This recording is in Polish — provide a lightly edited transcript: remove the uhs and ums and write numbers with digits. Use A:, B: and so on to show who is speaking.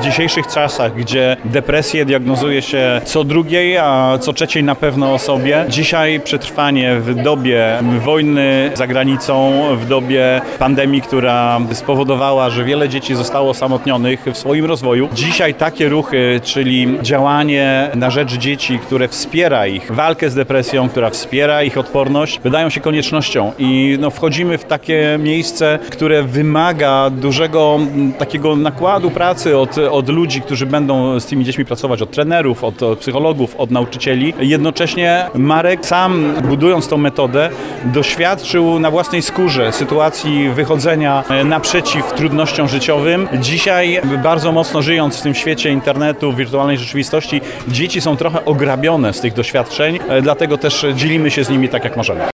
A: dzisiejszych czasach, gdzie depresję diagnozuje się co drugiej, a co trzeciej na pewno osobie, dzisiaj przetrwanie w dobie wojny za granicą, w dobie pandemii, która spowodowała, że wiele dzieci zostało osamotnionych w swoim rozwoju. Dzisiaj takie ruchy, czyli działanie na rzecz dzieci, które wspiera ich walkę z depresją, która wspiera ich odporność, wydają się koniecznością i wchodzimy w takie miejsce, które wymaga dużego takiego nakładu pracy od ludzi, którzy będą z tymi dziećmi pracować, od trenerów, od psychologów, od nauczycieli. Jednocześnie Marek sam, budując tą metodę, doświadczył na własnej skórze sytuacji wychodzenia naprzeciw trudnościom życiowym. Dzisiaj, bardzo mocno żyjąc w tym świecie internetu, wirtualnej rzeczywistości, dzieci są trochę ograbione z tych doświadczeń, dlatego też dzielimy się z nimi tak, jak możemy.